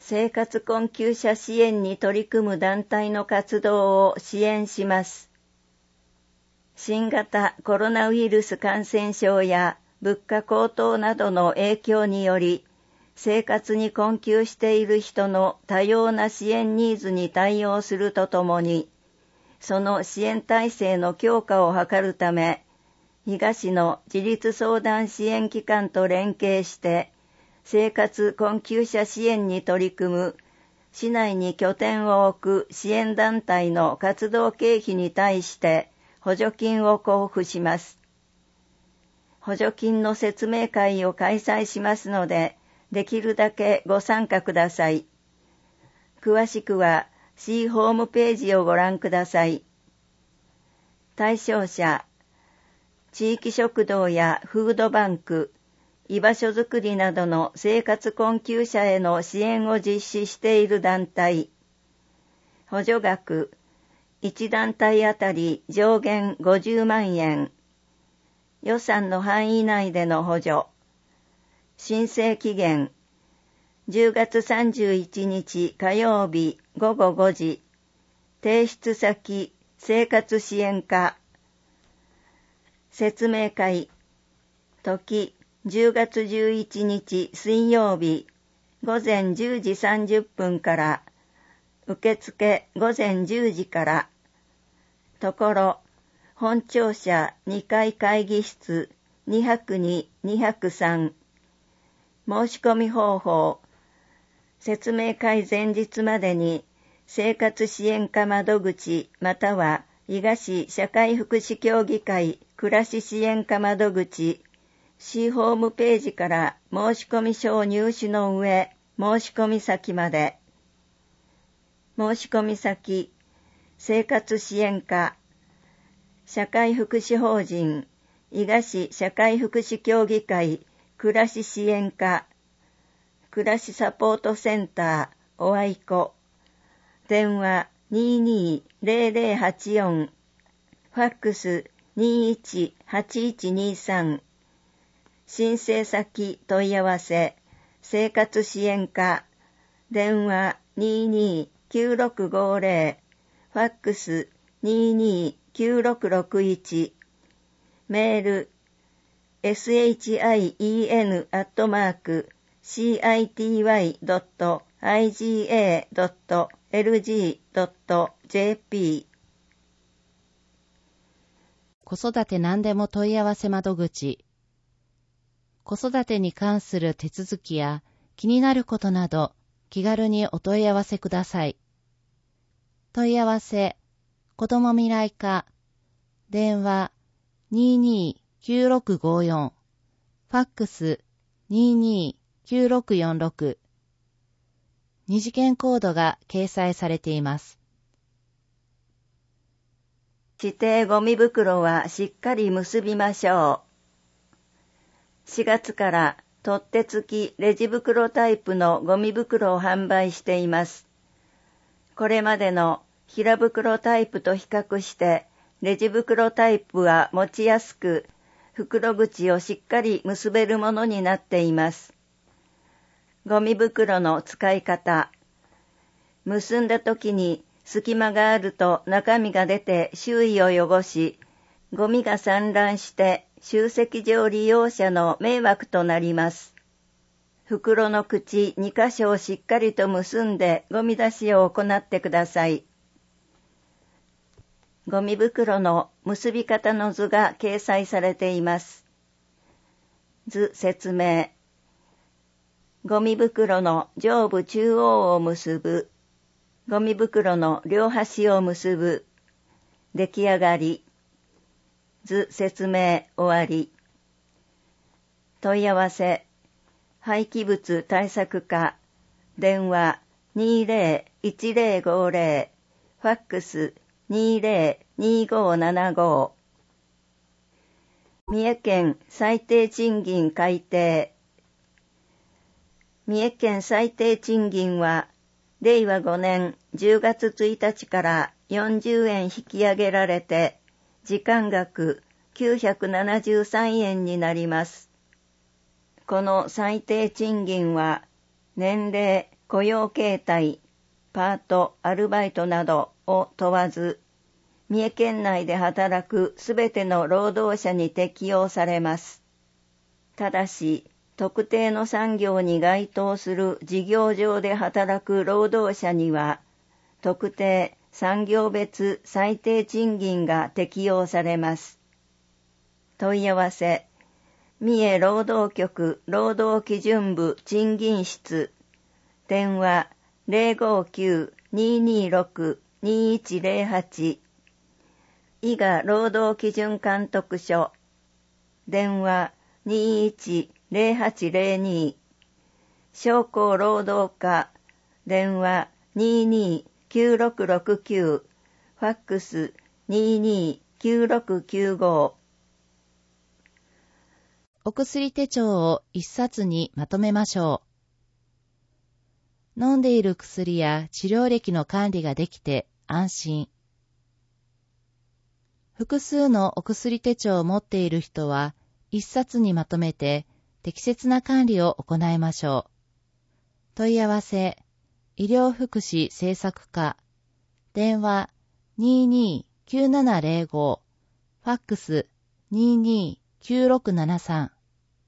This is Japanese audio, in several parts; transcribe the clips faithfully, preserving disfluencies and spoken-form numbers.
生活困窮者支援に取り組む団体の活動を支援します。新型コロナウイルス感染症や物価高騰などの影響により、生活に困窮している人の多様な支援ニーズに対応するとともに、その支援体制の強化を図るため、伊賀市の自立相談支援機関と連携して、生活困窮者支援に取り組む、市内に拠点を置く支援団体の活動経費に対して補助金を交付します。補助金の説明会を開催しますので、できるだけご参加ください。詳しくは市ホームページをご覧ください。対象者、地域食堂やフードバンク、居場所づくりなどの生活困窮者への支援を実施している団体。補助額、いち団体あたり上限ごじゅうまんえん。予算の範囲内での補助。申請期限、じゅうがつさんじゅういちにち火曜日ごごごじ。提出先、生活支援課。説明会、時、じゅうがつじゅういちにち水曜日、午前じゅうじさんじゅっぷんから、受付午前じゅうじから、ところ、本庁舎にかい会議室にひゃくに、にひゃくさん。申し込み方法、説明会前日までに、生活支援課窓口または伊賀市社会福祉協議会暮らし支援課窓口、市ホームページから申し込み書を入手の上、申し込み先まで。申し込み先、生活支援課、社会福祉法人、伊賀市社会福祉協議会暮らし支援課、暮らしサポートセンター、おあいこ、電話 にーにーぜろぜろはちよん、ファックス にーいちはちいちにさん、申請先問い合わせ、生活支援課、電話 にーにーきゅうろくごぜろ、ファックス にーにーきゅうろくろくいち、メール、エスエイチアイイーエヌ アットマーク、シーアイティーワイドットアイジーエードットエルジードットジェーピー 子育て何でも問い合わせ窓口。子育てに関する手続きや気になることなど気軽にお問い合わせください。問い合わせ、子ども未来課、電話 にーにーきゅうろくごよん、ファックス にーにーきゅうろくよんろく、二次元コードが掲載されています。 指定ゴミ袋はしっかり結びましょう。しがつから取っ手付きレジ袋タイプのゴミ袋を販売しています。これまでの平袋タイプと比較してレジ袋タイプは持ちやすく、袋口をしっかり結べるものになっています。ゴミ袋の使い方。結んだ時に隙間があると中身が出て周囲を汚し、ゴミが散乱して集積場利用者の迷惑となります。袋の口にかしょをしっかりと結んでゴミ出しを行ってください。ゴミ袋の結び方の図が掲載されています。図説明。ゴミ袋の上部中央を結ぶ。ゴミ袋の両端を結ぶ。出来上がり。図説明終わり。問い合わせ。廃棄物対策課。電話 にーぜろいちぜろごぜろ。ファックス にーぜろにーごななご。三重県最低賃金改定。三重県最低賃金は、れいわごねんじゅうがつついたちからよんじゅうえん引き上げられて、時間額きゅうひゃくななじゅうさんえんになります。この最低賃金は、年齢、 雇用形態、パート、アルバイトなどを問わず、三重県内で働くすべての労働者に適用されます。ただし、特定の産業に該当する事業上で働く労働者には、特定産業別最低賃金が適用されます。問い合わせ、三重労働局労働基準部賃金室、電話 ゼロごきゅう にーにーろく にーいちゼロはち、伊賀労働基準監督署、電話 にーいちゼロはちゼロに、商工労働課、電話 にーにーきゅうろくろくきゅう、ファックス にーにーきゅうろくきゅうご。 お薬手帳を一冊にまとめましょう。飲んでいる薬や治療歴の管理ができて安心。複数のお薬手帳を持っている人は一冊にまとめて適切な管理を行いましょう。問い合わせ、医療福祉政策課、電話 にーにーきゅうななゼロご、ファックス にーにーきゅうろくななさん。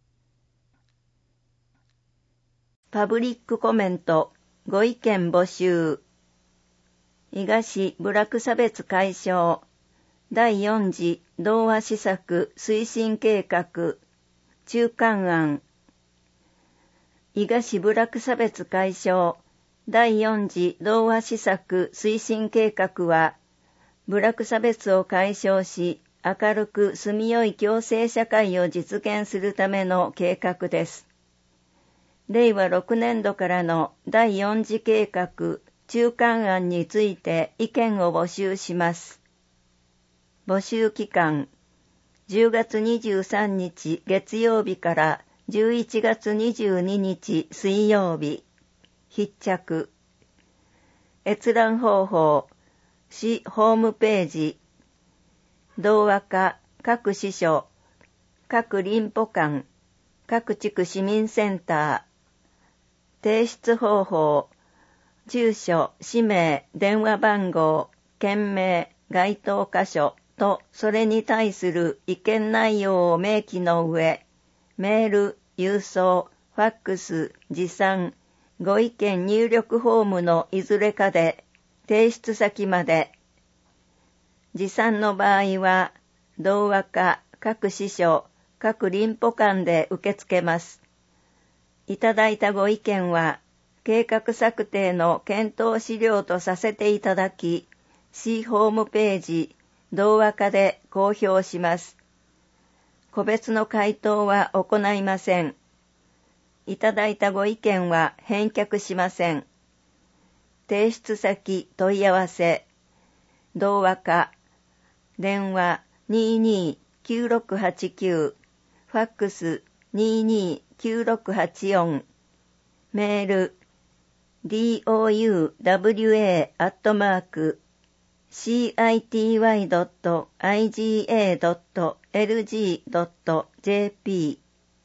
パブリックコメント、ご意見募集。伊賀市部落差別解消だいよん次童話施策推進計画中間案。伊賀市部落差別解消だいよん次童話施策推進計画は、部落差別を解消し、明るく住みよい共生社会を実現するための計画です。れいわろくねん度からのだいよん次計画中間案について意見を募集します。募集期間、じゅうがつにじゅうさんにち月曜日からじゅういちがつにじゅうににち水曜日。必着。閲覧方法、市ホームページ。童話課、各支所、各林保館、各地区市民センター。提出方法、住所、氏名、電話番号、件名、該当箇所とそれに対する意見内容を明記の上、メール、郵送、ファックス、持参、ご意見入力フォームのいずれかで提出先まで。持参の場合は、童話課、各支所、各林保館で受け付けます。いただいたご意見は、計画策定の検討資料とさせていただき、市ホームページ、童話課で公表します。個別の回答は行いません。いただいたご意見は返却しません。提出先問い合わせ、童話課、電話 にーにーきゅうろくはちきゅう、ファックス にーにーきゅうろくはちよん、メール ドゥワア アットマーク シーアイティーワイ ドット アイジーエー ドット エルジー ドット ジェーピー。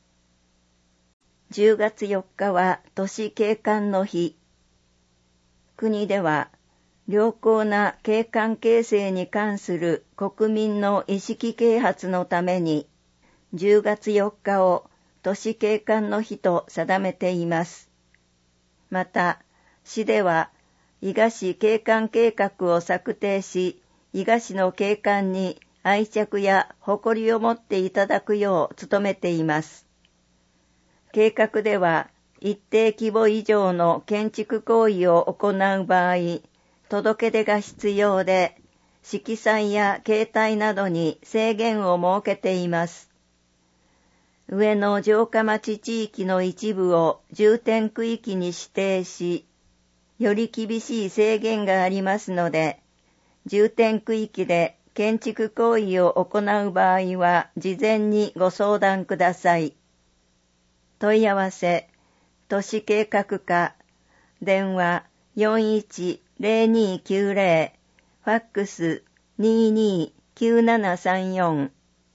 じゅうがつよっかは都市景観の日。国では良好な景観形成に関する国民の意識啓発のためにじゅうがつよっかを都市景観の日と定めています。また、市では伊賀市景観計画を策定し、伊賀市の景観に愛着や誇りを持っていただくよう努めています。計画では一定規模以上の建築行為を行う場合、届け出が必要で、色彩や形態などに制限を設けています。上野城下町地域の一部を重点区域に指定し、より厳しい制限がありますので、重点区域で建築行為を行う場合は事前にご相談ください。問い合わせ、都市計画課、電話 よんいちゼロにきゅうゼロ、ファックス にーにーきゅうななさんよん。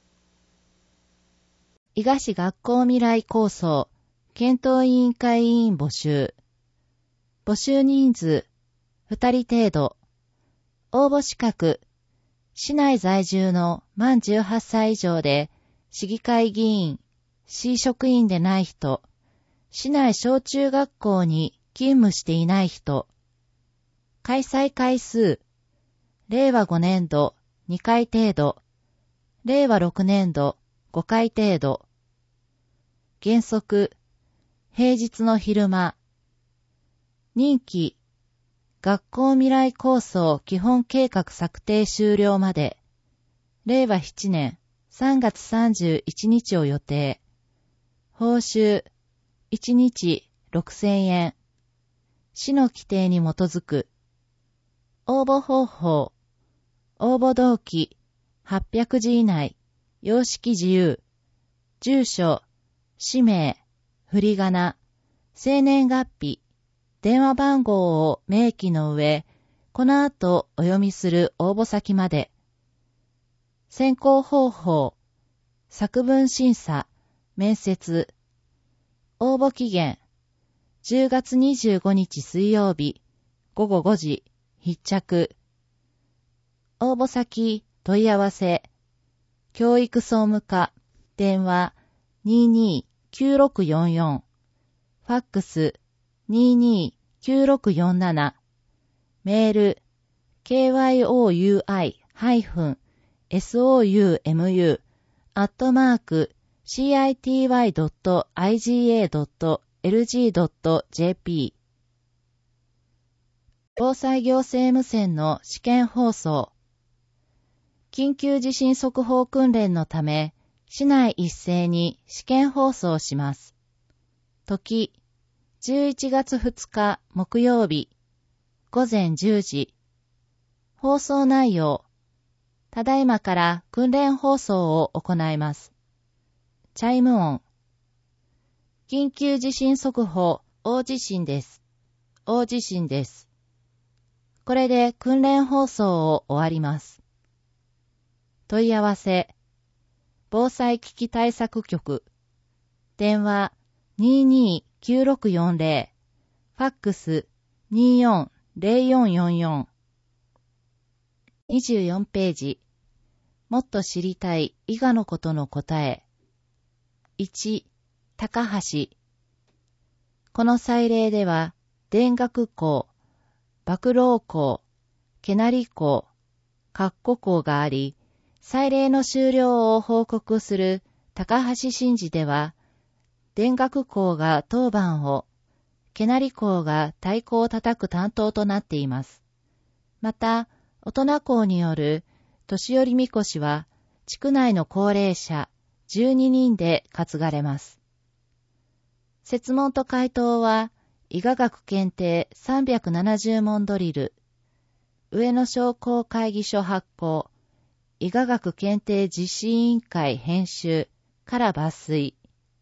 伊賀市学校未来構想検討委員会委員募集。 募集人数、ふたり程度。応募資格、市内在住の満じゅうはっさい以上で、市議会議員、市職員でない人、市内小中学校に勤務していない人。開催回数、れいわごねんどにかい程度、れいわろくねんどごかい程度。原則、平日の昼間。任期、学校未来構想基本計画策定終了まで、れいわななねんさんがつさんじゅういちにちを予定。報酬、いちにちろくせんえん。市の規定に基づく。応募方法、応募動機、はっぴゃくじ以内、様式自由。住所、氏名、振り仮名、生年月日、電話番号を明記の上、この後お読みする応募先まで。選考方法、作文審査、面接。応募期限、じゅうがつにじゅうごにち水曜日、ごごごじ、必着。応募先、問い合わせ、教育総務課、電話 にーにーきゅうろくよんよん、ファックス にーにーきゅうろくよんなな、メール ケーワイオーユーアイ ソウム アットマーク シーアイティーワイ ドット アイジーエー ドット エルジー ドット ジェーピー 防災行政無線の試験放送。緊急地震速報訓練のため、市内一斉に試験放送します。時、じゅういちがつふつか木曜日、ごぜんじゅうじ。放送内容、ただいまから訓練放送を行います。チャイム音。緊急地震速報、大地震です。大地震です。これで訓練放送を終わります。問い合わせ、防災危機対策局、電話 にーにーきゅうろくよんぜろ、ファックス にーよんぜろよんよんよん。にじゅうよんページ、もっと知りたい伊賀のことの答え。いち、高橋。この祭礼では、田楽校、麦老校、毛成校、括弧校があり、祭礼の終了を報告する高橋神事では、田楽校が当番を、毛成校が太鼓を叩く担当となっています。また、大人校による年寄りみこしは、地区内の高齢者じゅうににんで担がれます。設問と回答は、伊賀学検定さんびゃくななじゅうもんドリル、上野商工会議所発行、伊賀学検定実施委員会編集から抜粋。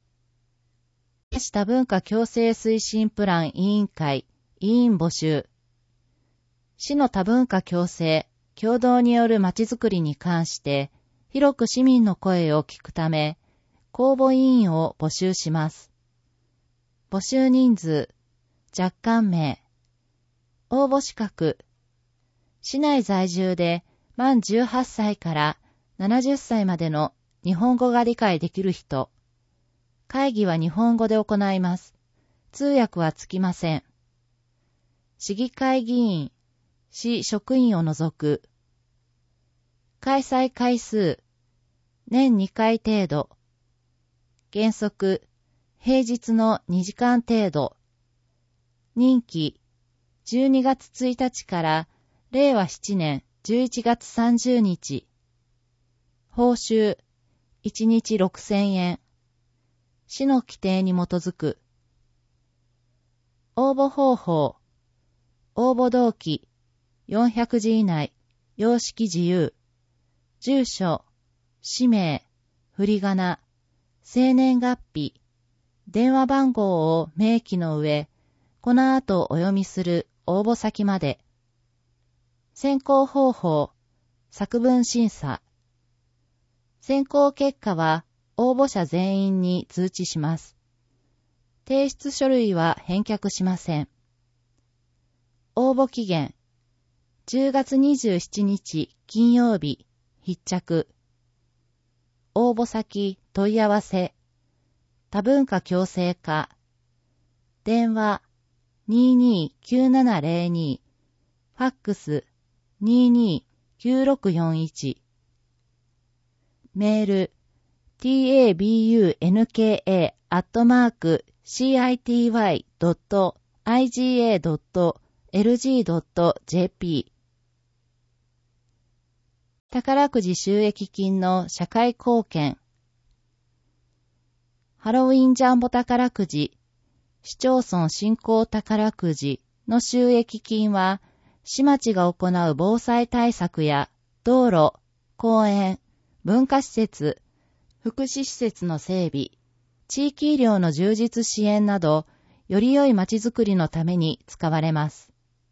多文化共生推進プラン委員会委員募集。市の多文化共生、共同によるまちづくりに関して、広く市民の声を聞くため、公募委員を募集します。募集人数、若干名。応募資格。市内在住で満じゅうはっさいからななじゅっさいまでの日本語が理解できる人。会議は日本語で行います。通訳はつきません。市議会議員、市職員を除く。開催回数、年にかい程度。原則、平日のにじかん程度。任期、じゅうにがつついたちかられいわななねんじゅういちがつさんじゅうにち。報酬、いちにちろくせんえん。市の規定に基づく。応募方法、応募動機、よんひゃくじ以内、様式自由。住所、氏名、振り仮名、生年月日、電話番号を明記の上、この後お読みする応募先まで。選考方法、作文審査。選考結果は応募者全員に通知します。提出書類は返却しません。 応募期限、じゅうがつにじゅうしちにち金曜日、必着。応募先、問い合わせ、多文化共生課、電話 にーにーきゅうななぜろに、ファックス にーにーきゅうろくよんいち、メール tabunka アットマーク city.iga.lg.jp 宝くじ収益金の社会貢献。ハロウィンジャンボ宝くじ、市町村振興宝くじの収益金は、市町が行う防災対策や道路、公園、文化施設、福祉施設の整備、地域医療の充実支援など、より良い街づくりのために使われます。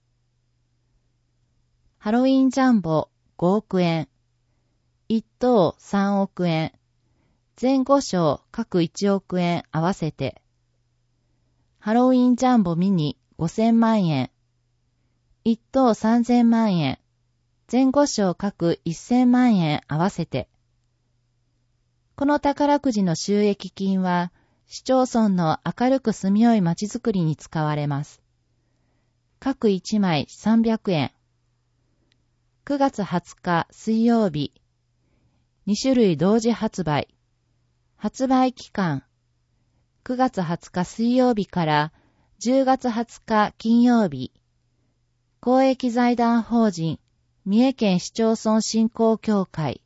ハロウィンジャンボごおくえん、いっ等さんおくえん、前後賞各いちおくえん合わせて、ハロウィンジャンボミニごせんまんえん、いっ等さんぜんまんえん、前後賞各せんまんえん合わせて、この宝くじの収益金は、市町村の明るく住みよい街づくりに使われます。各いちまいさんびゃくえん。くがつはつか水曜日、にしゅるい同時発売。発売期間、くがつはつか水曜日からじゅうがつはつか金曜日。公益財団法人、三重県市町村振興協会。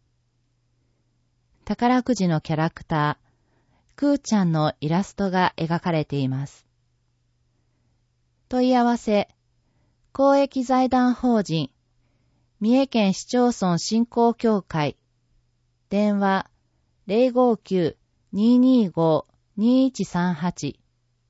宝くじのキャラクター、くーちゃんのイラストが描かれています。問い合わせ、公益財団法人、三重県市町村振興協会、電話 ゼロごきゅう にーにーご にーいちさんはち。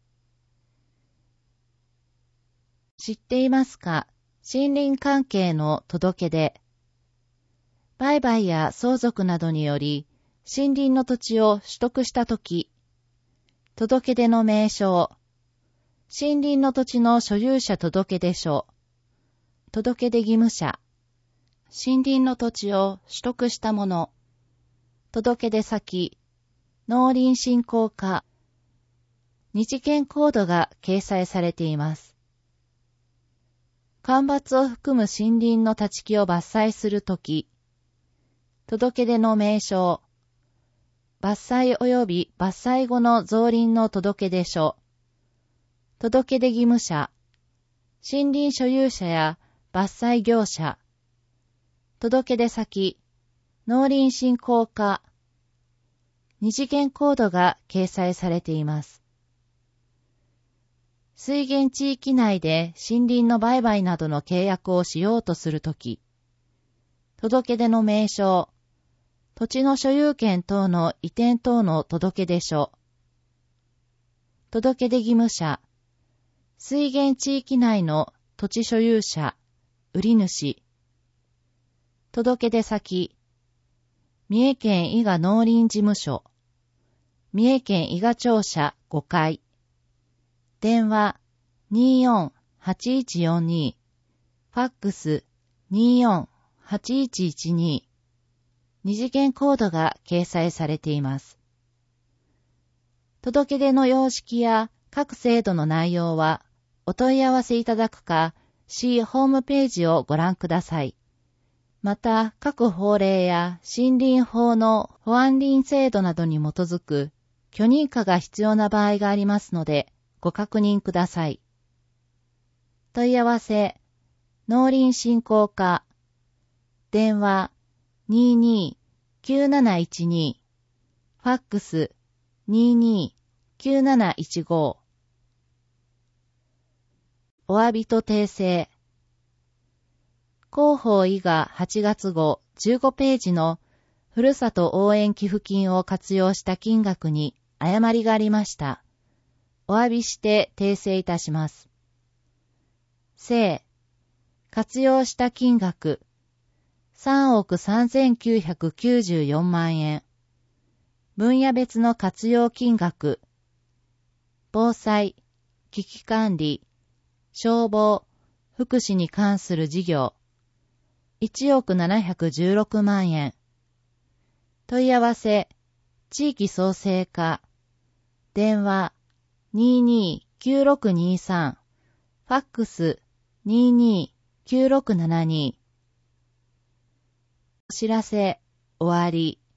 知っていますか？森林関係の届け出。売買や相続などにより、森林の土地を取得したとき、届け出の名称、森林の土地の所有者届出書、届出義務者、森林の土地を取得した者、届出先、農林振興課、二次元コードが掲載されています。間伐を含む森林の立ち木を伐採するとき、届出の名称、伐採及び伐採後の造林の届出書、届出義務者、森林所有者や伐採業者、届出先、農林振興課、二次元コードが掲載されています。水源地域内で森林の売買などの契約をしようとするとき、届出の名称、土地の所有権等の移転等の届出書、届出義務者、水源地域内の土地所有者、売り主、届出先、三重県伊賀農林事務所、三重県伊賀庁舎ごかい、電話 にーよんはちいちよんに、ファックス にーよんはちいちいちに、二次元コードが掲載されています。届出の様式や各制度の内容はお問い合わせいただくか、市ホームページをご覧ください。また、各法令や森林法の保安林制度などに基づく許認可が必要な場合がありますので、ご確認ください。問い合わせ、農林振興課、電話 にーにーきゅうなないちに、ファックス にーにーきゅうなないちご。お詫びと訂正。広報伊賀はちがつ号じゅうごページのふるさと応援寄付金を活用した金額に誤りがありました。お詫びして訂正いたします。正、活用した金額さんおくさんぜんきゅうひゃくきゅうじゅうよんまんえん。分野別の活用金額、防災、危機管理、消防、 福祉に関する事業、いちおくななひゃくじゅうろくまんえん。問い合わせ、地域創生課、電話 にーにーきゅうろくにーさん、ファックス にーにーきゅうろくななに。お知らせ、終わり。